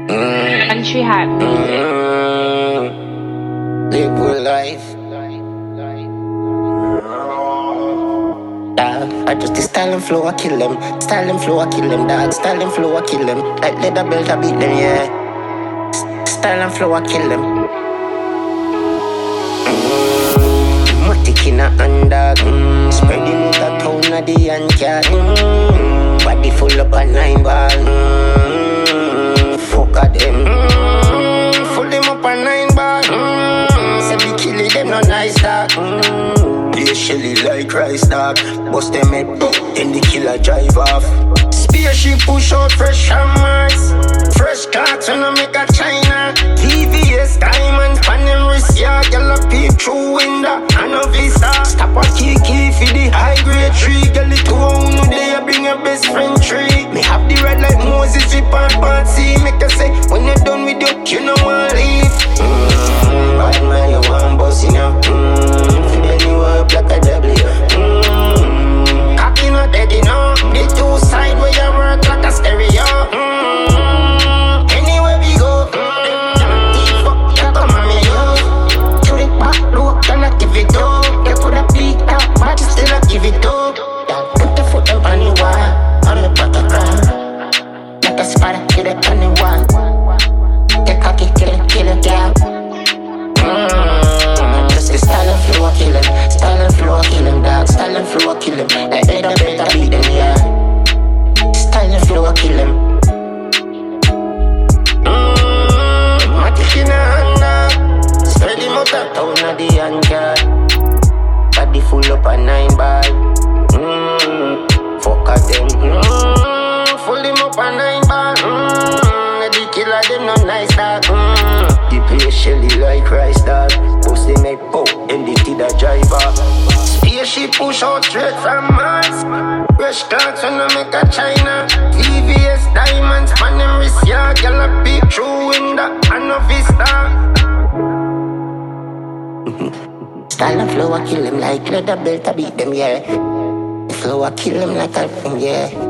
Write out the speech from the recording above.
Country Hat. Live good life. Dog, I just the style and flow I kill them. Style and flow I kill them, dog. Style and flow I kill them. Like leather belt I beat them, yeah. Style and flow I kill them. Matic in a hand, dog. Spreading out a town of the Yankat. Body full up a 9 ball. Fuck at them. Full them up a 9 ball. Say we kill it, them no nice dog. They shelly like rice dog. Bust them head, then the killer drive off. Spaceship push out fresh hammers. Fresh clocks when I make a China. TVS diamonds pan them wrist, yeah. Girl a peep through window, I know visa. Stop a key for the high grade tree. Girl it to own day, I bring your best friend tree. Me have the red like Moses, we part see. Make her say, when you're done with you know I'll leave. Bad man, you want bossing ya. Then you up like a W. Cocky not dead, you know. The two side where you work like a stereo. Anywhere we go, fuck, you come on me, yo. To the back, look, and I give it up. You could have beat up, but still I give it up. Put the foot up on the wall, on the buttercrown. Like a spider, kill it on the wall. The cocky, kill it, girl. Just the style and flow I kill him. Style and flow I kill him, dog. Style and flow I kill him. Like better beat them, yeah. Style and flow I kill him. Matic in a hand, dog. Spread him out a town of the Yankat. Body full up a 9 ball. Fuck at them. Full him up a 9 ball. The killer them no nice dog. The place shelly like rice dog. Post them head pop and the killer driver. Spaceship push out straight from Mars. Fresh clocks when I make a China. TVS diamonds pan them wrist, yeah. Girl a peep through window, I know vista. Style and flow I kill him like leather belt I beat them, yeah. Flow I kill him like a yeah.